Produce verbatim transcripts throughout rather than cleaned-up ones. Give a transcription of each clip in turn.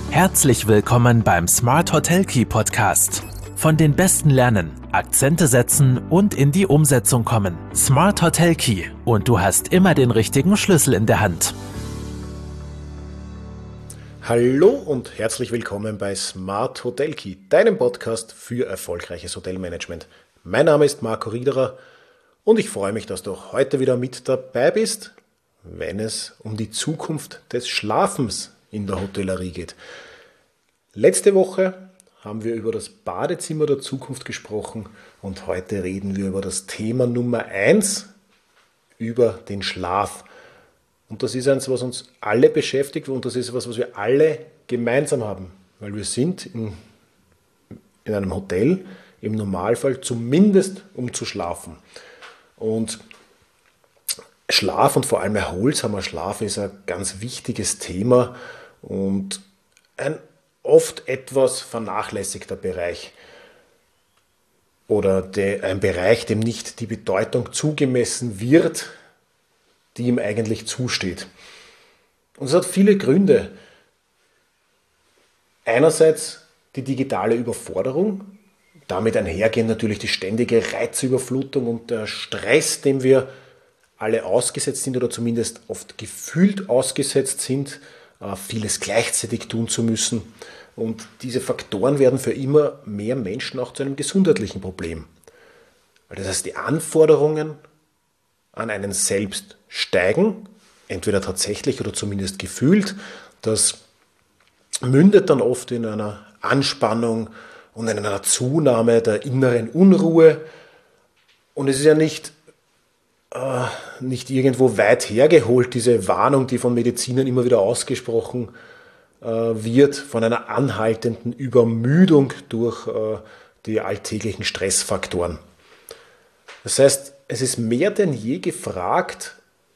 Herzlich willkommen beim Smart Hotel Key Podcast. Von den Besten lernen, Akzente setzen und in die Umsetzung kommen. Smart Hotel Key und du hast immer den richtigen Schlüssel in der Hand. Hallo und herzlich willkommen bei Smart Hotel Key, deinem Podcast für erfolgreiches Hotelmanagement. Mein Name ist Marco Riederer und ich freue mich, dass du auch heute wieder mit dabei bist, wenn es um die Zukunft des Schlafens in der Hotellerie geht. Letzte Woche haben wir über das Badezimmer der Zukunft gesprochen und heute reden wir über das Thema Nummer eins, über den Schlaf. Und das ist eins, was uns alle beschäftigt und das ist etwas, was wir alle gemeinsam haben, weil wir sind in, in einem Hotel im Normalfall zumindest um zu schlafen. Und Schlaf und vor allem erholsamer Schlaf ist ein ganz wichtiges Thema und ein oft etwas vernachlässigter Bereich oder de, ein Bereich, dem nicht die Bedeutung zugemessen wird, die ihm eigentlich zusteht. Und es hat viele Gründe. Einerseits die digitale Überforderung, damit einhergehen natürlich die ständige Reizüberflutung und der Stress, dem wir alle ausgesetzt sind oder zumindest oft gefühlt ausgesetzt sind, vieles gleichzeitig tun zu müssen. Und diese Faktoren werden für immer mehr Menschen auch zu einem gesundheitlichen Problem. Das heißt, die Anforderungen an einen selbst steigen, entweder tatsächlich oder zumindest gefühlt. Das mündet dann oft in einer Anspannung und in einer Zunahme der inneren Unruhe. Und es ist ja nicht Äh, nicht irgendwo weit hergeholt, diese Warnung, die von Medizinern immer wieder ausgesprochen äh, wird, von einer anhaltenden Übermüdung durch äh, die alltäglichen Stressfaktoren. Das heißt, es ist mehr denn je gefragt,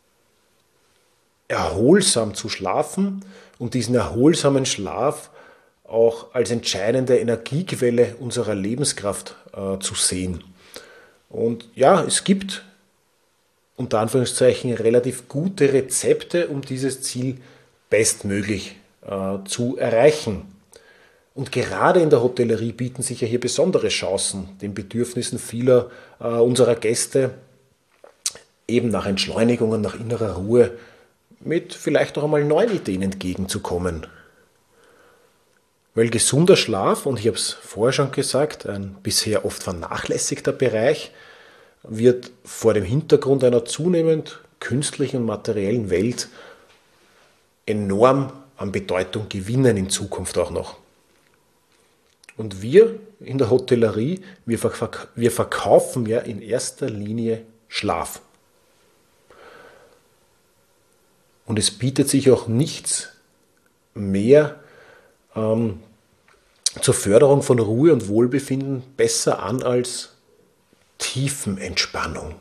erholsam zu schlafen und diesen erholsamen Schlaf auch als entscheidende Energiequelle unserer Lebenskraft äh, zu sehen. Und ja, es gibt unter Anführungszeichen relativ gute Rezepte, um dieses Ziel bestmöglich äh, zu erreichen. Und gerade in der Hotellerie bieten sich ja hier besondere Chancen, den Bedürfnissen vieler äh, unserer Gäste eben nach Entschleunigung und nach innerer Ruhe mit vielleicht auch einmal neuen Ideen entgegenzukommen. Weil gesunder Schlaf, und ich habe es vorher schon gesagt, ein bisher oft vernachlässigter Bereich, wird vor dem Hintergrund einer zunehmend künstlichen und materiellen Welt enorm an Bedeutung gewinnen in Zukunft auch noch. Und wir in der Hotellerie, wir, verk- wir verkaufen ja in erster Linie Schlaf. Und es bietet sich auch nichts mehr ähm, zur Förderung von Ruhe und Wohlbefinden besser an als Tiefenentspannung.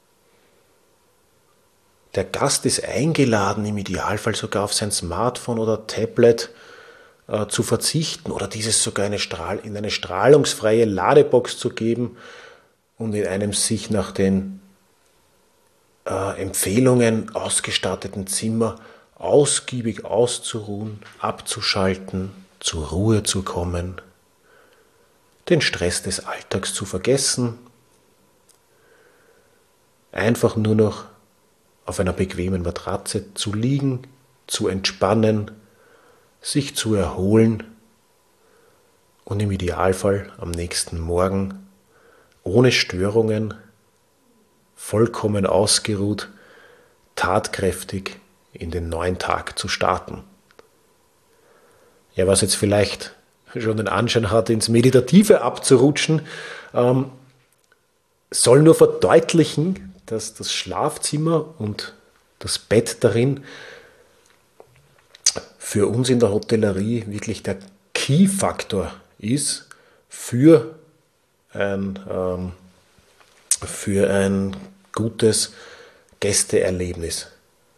Der Gast ist eingeladen, im Idealfall sogar auf sein Smartphone oder Tablet äh, zu verzichten oder dieses sogar eine Strahl, in eine strahlungsfreie Ladebox zu geben und in einem sich nach den äh, Empfehlungen ausgestatteten Zimmer ausgiebig auszuruhen, abzuschalten, zur Ruhe zu kommen, den Stress des Alltags zu vergessen, einfach nur noch auf einer bequemen Matratze zu liegen, zu entspannen, sich zu erholen und im Idealfall am nächsten Morgen ohne Störungen, vollkommen ausgeruht, tatkräftig in den neuen Tag zu starten. Ja, was jetzt vielleicht schon den Anschein hat, ins Meditative abzurutschen, ähm, soll nur verdeutlichen, dass das Schlafzimmer und das Bett darin für uns in der Hotellerie wirklich der Key-Faktor ist für ein, ähm, für ein gutes Gästeerlebnis.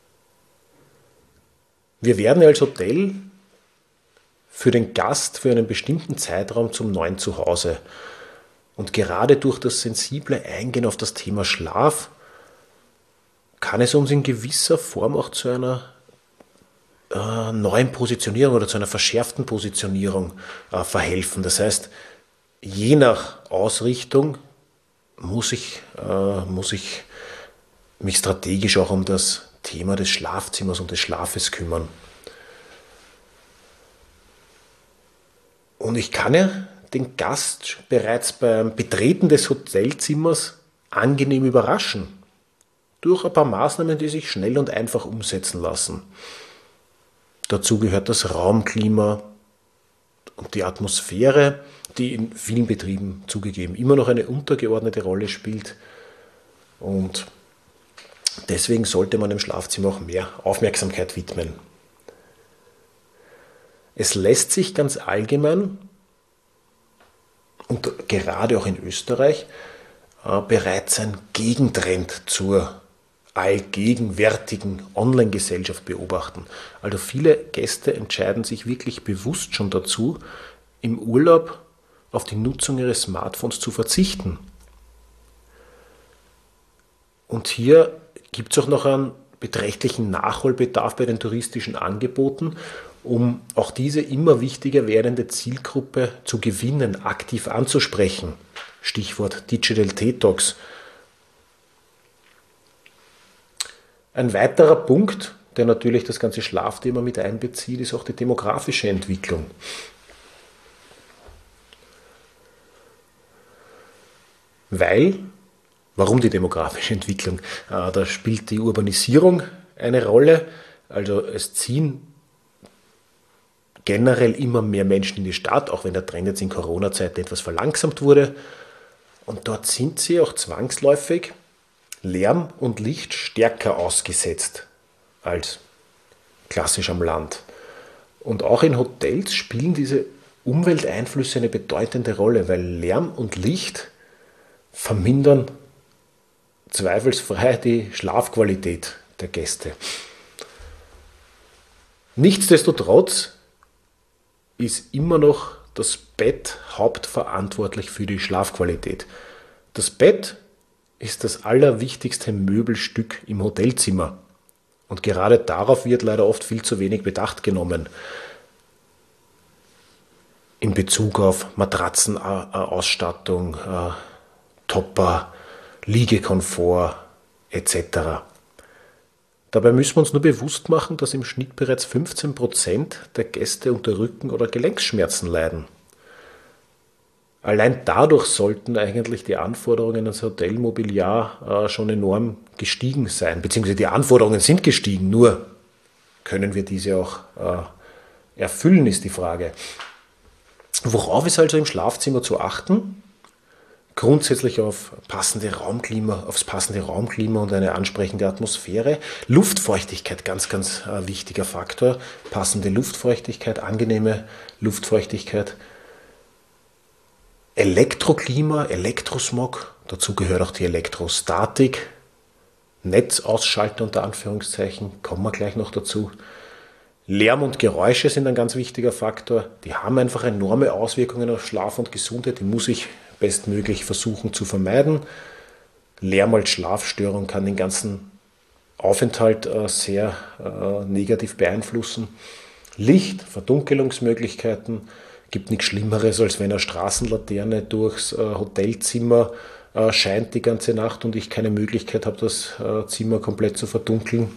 Wir werden als Hotel für den Gast für einen bestimmten Zeitraum zum neuen Zuhause. Und gerade durch das sensible Eingehen auf das Thema Schlaf kann es uns in gewisser Form auch zu einer äh, neuen Positionierung oder zu einer verschärften Positionierung äh, verhelfen. Das heißt, je nach Ausrichtung muss ich, äh, muss ich mich strategisch auch um das Thema des Schlafzimmers und des Schlafes kümmern. Und ich kann ja den Gast bereits beim Betreten des Hotelzimmers angenehm überraschen. Durch ein paar Maßnahmen, die sich schnell und einfach umsetzen lassen. Dazu gehört das Raumklima und die Atmosphäre, die in vielen Betrieben zugegeben immer noch eine untergeordnete Rolle spielt. Und deswegen sollte man dem Schlafzimmer auch mehr Aufmerksamkeit widmen. Es lässt sich ganz allgemein und gerade auch in Österreich äh, bereits ein Gegentrend zur allgegenwärtigen Online-Gesellschaft beobachten. Also viele Gäste entscheiden sich wirklich bewusst schon dazu, im Urlaub auf die Nutzung ihres Smartphones zu verzichten. Und hier gibt es auch noch einen beträchtlichen Nachholbedarf bei den touristischen Angeboten, um auch diese immer wichtiger werdende Zielgruppe zu gewinnen, aktiv anzusprechen. Stichwort Digital Detox. Ein weiterer Punkt, der natürlich das ganze Schlafthema mit einbezieht, ist auch die demografische Entwicklung. Weil, warum die demografische Entwicklung? Da spielt die Urbanisierung eine Rolle. Also es ziehen generell immer mehr Menschen in die Stadt, auch wenn der Trend jetzt in Corona-Zeiten etwas verlangsamt wurde. Und dort sind sie auch zwangsläufig Lärm und Licht stärker ausgesetzt als klassisch am Land. Und auch in Hotels spielen diese Umwelteinflüsse eine bedeutende Rolle, weil Lärm und Licht vermindern zweifelsfrei die Schlafqualität der Gäste. Nichtsdestotrotz ist immer noch das Bett hauptverantwortlich für die Schlafqualität. Das Bett ist das allerwichtigste Möbelstück im Hotelzimmer. Und gerade darauf wird leider oft viel zu wenig Bedacht genommen. In Bezug auf Matratzenausstattung, äh, Topper, Liegekomfort et cetera. Dabei müssen wir uns nur bewusst machen, dass im Schnitt bereits fünfzehn Prozent der Gäste unter Rücken- oder Gelenkschmerzen leiden. Allein dadurch sollten eigentlich die Anforderungen ans Hotelmobiliar äh, schon enorm gestiegen sein, beziehungsweise die Anforderungen sind gestiegen, nur können wir diese auch äh, erfüllen, ist die Frage. Worauf ist also im Schlafzimmer zu achten? Grundsätzlich auf passende Raumklima, aufs passende Raumklima und eine ansprechende Atmosphäre. Luftfeuchtigkeit, ganz, ganz äh, wichtiger Faktor. Passende Luftfeuchtigkeit, angenehme Luftfeuchtigkeit. Elektroklima, Elektrosmog, dazu gehört auch die Elektrostatik. Netz ausschalten unter Anführungszeichen, kommen wir gleich noch dazu. Lärm und Geräusche sind ein ganz wichtiger Faktor. Die haben einfach enorme Auswirkungen auf Schlaf und Gesundheit. Die muss ich bestmöglich versuchen zu vermeiden. Lärm als Schlafstörung kann den ganzen Aufenthalt äh, sehr äh, negativ beeinflussen. Licht, Verdunkelungsmöglichkeiten, gibt nichts Schlimmeres, als wenn eine Straßenlaterne durchs äh, Hotelzimmer äh, scheint die ganze Nacht und ich keine Möglichkeit habe, das äh, Zimmer komplett zu verdunkeln.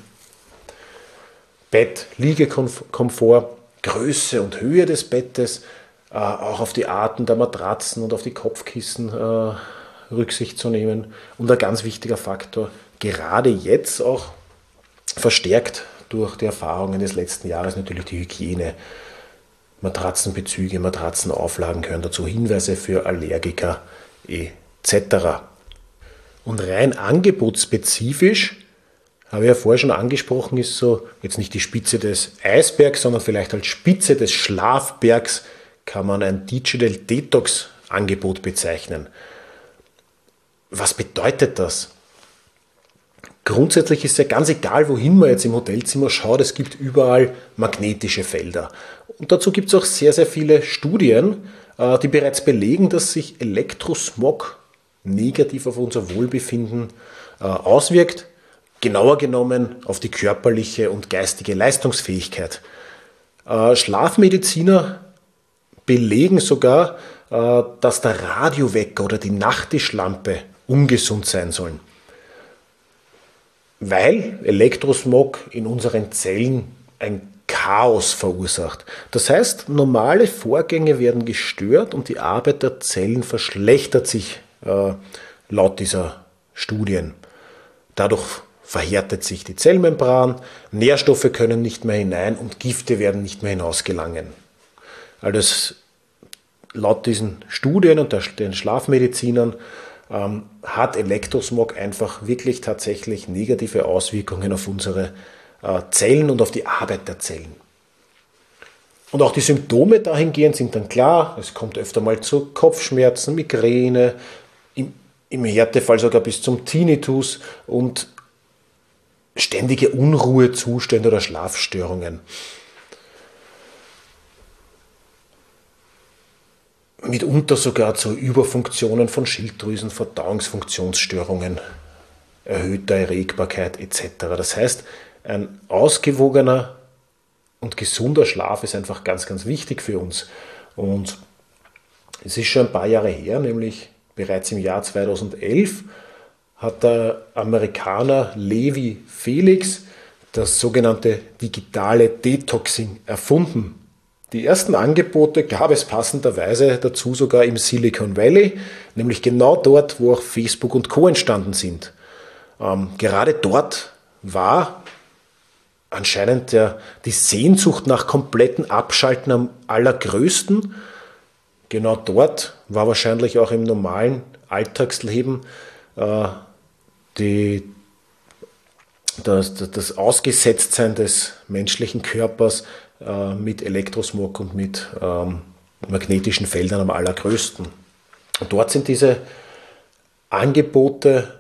Bett, Liegekomfort, Größe und Höhe des Bettes, äh, auch auf die Arten der Matratzen und auf die Kopfkissen äh, Rücksicht zu nehmen. Und ein ganz wichtiger Faktor, gerade jetzt auch verstärkt durch die Erfahrungen des letzten Jahres, natürlich die Hygiene. Matratzenbezüge, Matratzenauflagen gehören dazu, Hinweise für Allergiker et cetera. Und rein angebotsspezifisch, habe ich ja vorher schon angesprochen, ist so jetzt nicht die Spitze des Eisbergs, sondern vielleicht als Spitze des Schlafbergs kann man ein Digital Detox Angebot bezeichnen. Was bedeutet das? Grundsätzlich ist ja ganz egal, wohin man jetzt im Hotelzimmer schaut, es gibt überall magnetische Felder. Und dazu gibt es auch sehr, sehr viele Studien, die bereits belegen, dass sich Elektrosmog negativ auf unser Wohlbefinden auswirkt. genauer genommen auf die körperliche und geistige Leistungsfähigkeit. Äh, Schlafmediziner belegen sogar, äh, dass der Radiowecker oder die Nachttischlampe ungesund sein sollen, weil Elektrosmog in unseren Zellen ein Chaos verursacht. Das heißt, normale Vorgänge werden gestört und die Arbeit der Zellen verschlechtert sich äh, laut dieser Studien. Dadurch verhärtet sich die Zellmembran, Nährstoffe können nicht mehr hinein und Gifte werden nicht mehr hinausgelangen. Also laut diesen Studien und den Schlafmedizinern ähm, hat Elektrosmog einfach wirklich tatsächlich negative Auswirkungen auf unsere äh, Zellen und auf die Arbeit der Zellen. Und auch die Symptome dahingehend sind dann klar. Es kommt öfter mal zu Kopfschmerzen, Migräne, im, im Härtefall sogar bis zum Tinnitus und ständige Unruhezustände oder Schlafstörungen. Mitunter sogar zu Überfunktionen von Schilddrüsen, Verdauungsfunktionsstörungen, erhöhter Erregbarkeit et cetera. Das heißt, ein ausgewogener und gesunder Schlaf ist einfach ganz, ganz wichtig für uns. Und es ist schon ein paar Jahre her, nämlich bereits im Jahr zweitausendelf, hat der Amerikaner Levi Felix das sogenannte digitale Detoxing erfunden. Die ersten Angebote gab es passenderweise dazu sogar im Silicon Valley, nämlich genau dort, wo auch Facebook und Co. entstanden sind. Ähm, gerade dort war anscheinend der, die Sehnsucht nach kompletten Abschalten am allergrößten. Genau dort war wahrscheinlich auch im normalen Alltagsleben äh, die, das, das Ausgesetztsein des menschlichen Körpers äh, mit Elektrosmog und mit ähm, magnetischen Feldern am allergrößten. Und dort sind diese Angebote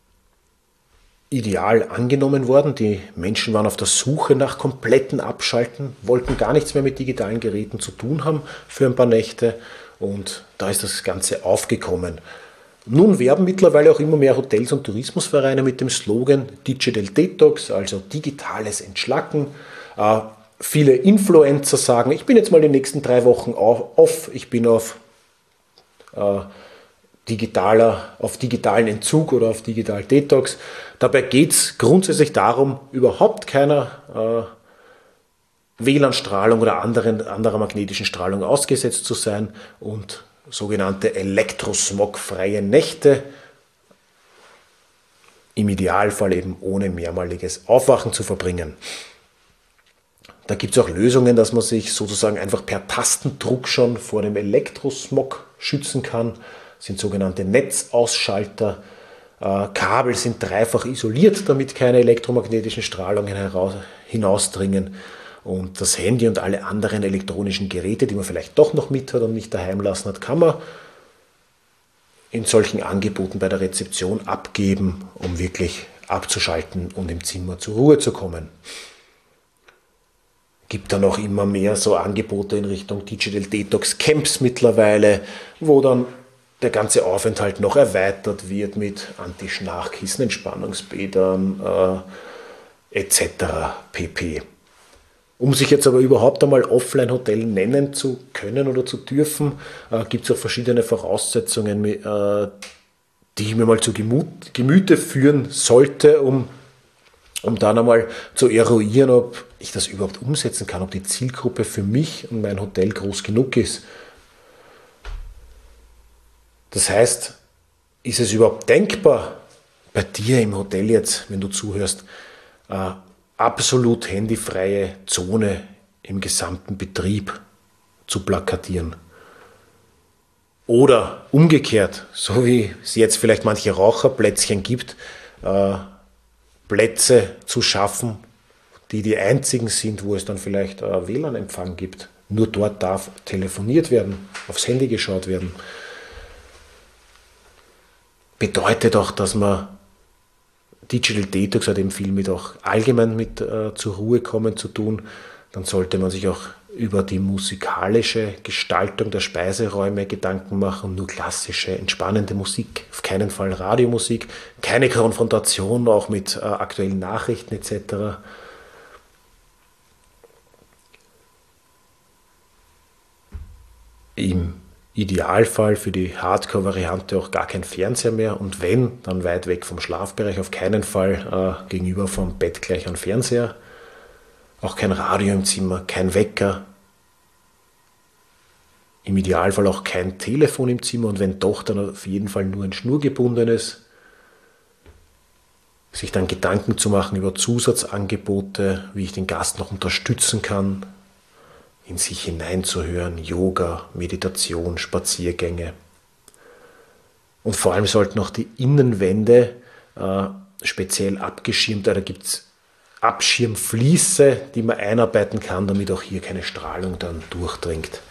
ideal angenommen worden. Die Menschen waren auf der Suche nach kompletten Abschalten, wollten gar nichts mehr mit digitalen Geräten zu tun haben für ein paar Nächte und da ist das Ganze aufgekommen. Nun werben mittlerweile auch immer mehr Hotels und Tourismusvereine mit dem Slogan Digital Detox, also digitales Entschlacken. Äh, viele Influencer sagen, ich bin jetzt mal die nächsten drei Wochen off, ich bin auf äh, digitaler, auf digitalen Entzug oder auf Digital Detox. Dabei geht es grundsätzlich darum, überhaupt keiner äh, W L A N-Strahlung oder anderen, anderer magnetischen Strahlung ausgesetzt zu sein und sogenannte elektrosmogfreie Nächte, im Idealfall eben ohne mehrmaliges Aufwachen zu verbringen. Da gibt es auch Lösungen, dass man sich sozusagen einfach per Tastendruck schon vor dem Elektrosmog schützen kann. Das sind sogenannte Netzausschalter. Äh, Kabel sind dreifach isoliert, damit keine elektromagnetischen Strahlungen heraus, hinausdringen. Und das Handy und alle anderen elektronischen Geräte, die man vielleicht doch noch mit hat und nicht daheim lassen hat, kann man in solchen Angeboten bei der Rezeption abgeben, um wirklich abzuschalten und im Zimmer zur Ruhe zu kommen. Gibt dann auch immer mehr so Angebote in Richtung Digital Detox Camps mittlerweile, wo dann der ganze Aufenthalt noch erweitert wird mit Anti-Schnarchkissen, Entspannungsbädern äh, et cetera pp. Um sich jetzt aber überhaupt einmal Offline-Hotel nennen zu können oder zu dürfen, äh, gibt es auch verschiedene Voraussetzungen, äh, die ich mir mal zu Gemut, Gemüte führen sollte, um, um dann einmal zu eruieren, ob ich das überhaupt umsetzen kann, ob die Zielgruppe für mich und mein Hotel groß genug ist. Das heißt, ist es überhaupt denkbar, bei dir im Hotel jetzt, wenn du zuhörst, äh, absolut handyfreie Zone im gesamten Betrieb zu plakatieren? Oder umgekehrt, so wie es jetzt vielleicht manche Raucherplätzchen gibt, äh, Plätze zu schaffen, die die einzigen sind, wo es dann vielleicht äh, W L A N-Empfang gibt. Nur dort darf telefoniert werden, aufs Handy geschaut werden. Bedeutet auch, dass man Digital Detox hat eben viel mit auch allgemein mit äh, zur Ruhe kommen zu tun. Dann sollte man sich auch über die musikalische Gestaltung der Speiseräume Gedanken machen, nur klassische, entspannende Musik, auf keinen Fall Radiomusik, keine Konfrontation auch mit äh, aktuellen Nachrichten et cetera. Im Idealfall für die Hardcore-Variante auch gar kein Fernseher mehr und wenn, dann weit weg vom Schlafbereich, auf keinen Fall äh, gegenüber vom Bett gleich ein Fernseher. Auch kein Radio im Zimmer, kein Wecker. Im Idealfall auch kein Telefon im Zimmer und wenn doch, dann auf jeden Fall nur ein schnurgebundenes. Sich dann Gedanken zu machen über Zusatzangebote, wie ich den Gast noch unterstützen kann, in sich hineinzuhören, Yoga, Meditation, Spaziergänge. Und vor allem sollten auch die Innenwände äh, speziell abgeschirmt, da gibt es Abschirmfliese, die man einarbeiten kann, damit auch hier keine Strahlung dann durchdringt.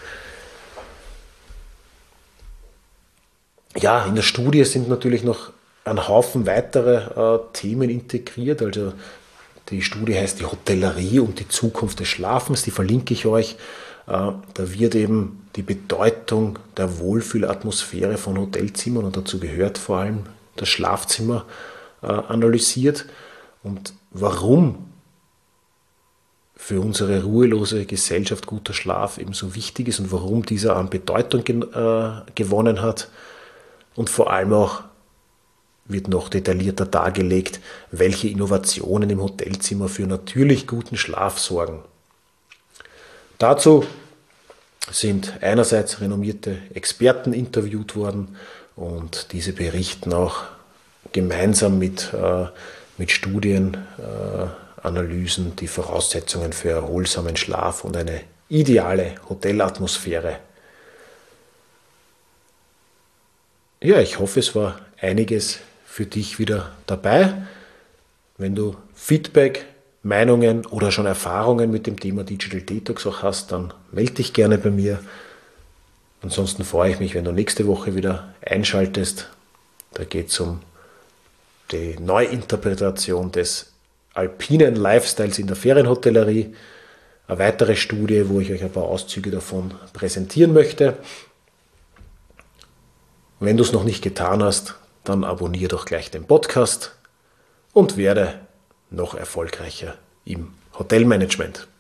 Ja, in der Studie sind natürlich noch ein Haufen weitere äh, Themen integriert. Also die Studie heißt die Hotellerie und die Zukunft des Schlafens, die verlinke ich euch. Äh, da wird eben die Bedeutung der Wohlfühlatmosphäre von Hotelzimmern und dazu gehört vor allem das Schlafzimmer äh, analysiert. Und warum für unsere ruhelose Gesellschaft guter Schlaf eben so wichtig ist und warum dieser an Bedeutung gen- äh, gewonnen hat. Und vor allem auch wird noch detaillierter dargelegt, welche Innovationen im Hotelzimmer für natürlich guten Schlaf sorgen. Dazu sind einerseits renommierte Experten interviewt worden und diese berichten auch gemeinsam mit äh, mit Studienanalysen äh, die Voraussetzungen für erholsamen Schlaf und eine ideale Hotelatmosphäre. Ja, ich hoffe, es war einiges für dich wieder dabei. Wenn du Feedback, Meinungen oder schon Erfahrungen mit dem Thema Digital Detox auch hast, dann melde dich gerne bei mir. Ansonsten freue ich mich, wenn du nächste Woche wieder einschaltest. Da geht es um die Neuinterpretation des alpinen Lifestyles in der Ferienhotellerie. Eine weitere Studie, wo ich euch ein paar Auszüge davon präsentieren möchte. Wenn du es noch nicht getan hast, dann abonniere doch gleich den Podcast und werde noch erfolgreicher im Hotelmanagement.